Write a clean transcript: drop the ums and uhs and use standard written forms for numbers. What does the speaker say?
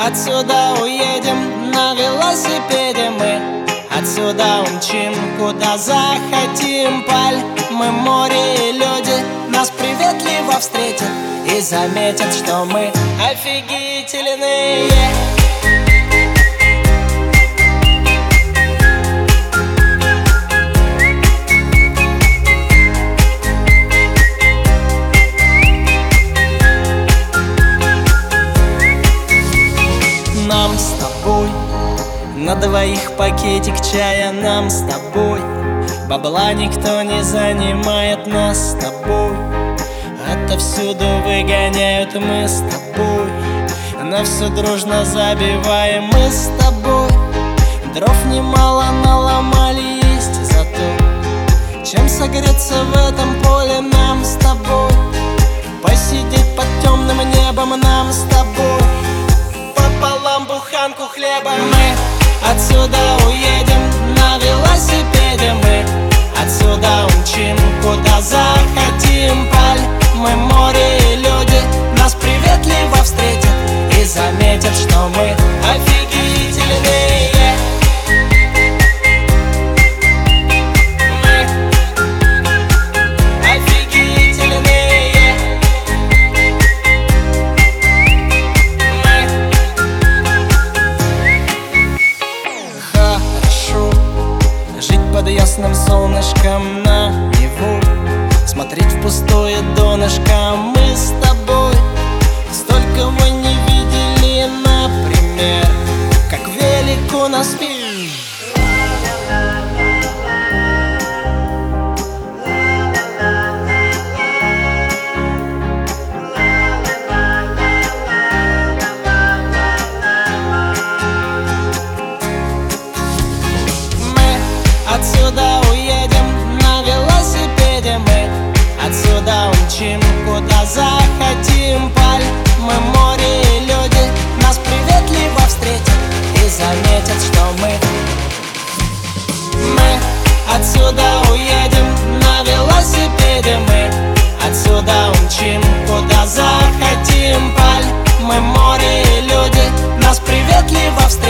отсюда уедем на велосипеде мы. Отсюда умчим, куда захотим. Паль, мы море и люди нас приветливо встретят и заметят, что мы офигительные. Нам с тобой на двоих пакетик чая, нам с тобой бабла никто не занимает, нас с тобой отовсюду выгоняют, мы с тобой на все дружно забиваем, мы с тобой дров немало наломали, есть зато чем согреться в этом поле. Нам с тобой посидеть под темным небом, нам с тобой пополам буханку хлеба. Мы отсюда уедем на велосипеде мы. Отсюда умчим, куда захотим. Паль, мы море и люди нас приветливо встретят и заметят, что мы офигительные. Под ясным солнышком на Неву, смотреть в пустое донышко. Мы с тобой столько мы не видели, например, как велик у нас мир. Отсюда уедем на велосипеде мы. Отсюда умчим, куда захотим. Паль, мы море и люди нас приветливо встретят и заметят, что мы отсюда уедем на велосипеде мы. Отсюда умчим, куда захотим. Паль, мы море и люди нас приветливо встретят